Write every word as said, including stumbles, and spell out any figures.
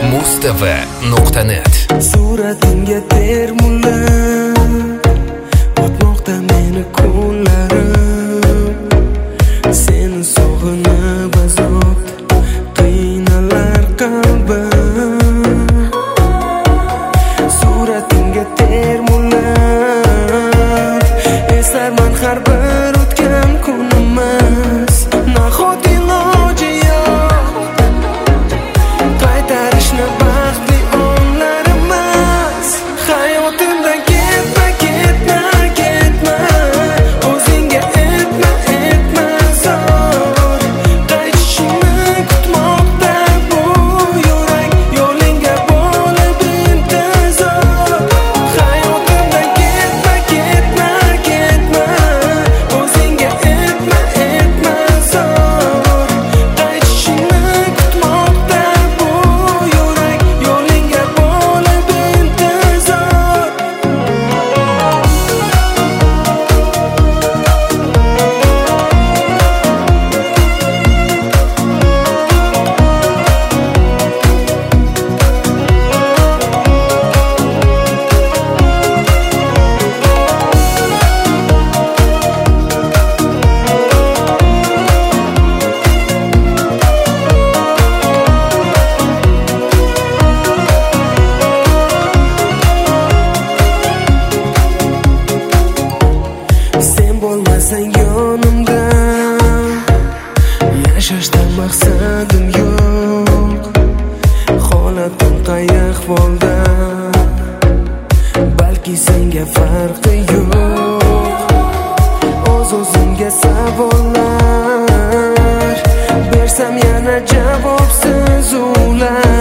muz t v nuqta net. Suratingga termulab o'tmoqda meni kunlarim, seni sog'inib azobda qiynalar qalbim. Suratingga termulab eslarman har bir o'tgan kunimiz. Nahot iloji yo'q qaytarishni baxtli onlarimiz. Hayotimdan ketma, ketma, ketma, o'zingga etma, etma zor. Qaytishingni kutmoqda bu yurak, yo'lingga bo'lib intizor. Hayotimdan ketma, ketma, ketma, o'zingga etma, etma zor. Qaytishingni kutmoqda bu yurak, yo'lingga bo'lib intizor. Sen bo'lmasang yonimda, yashashdan maqsadim yo'q. Holatim qay ahvolda, balki senga farqi yo'q. O'z-o'zimga savollar bersam yana javobsiz ular.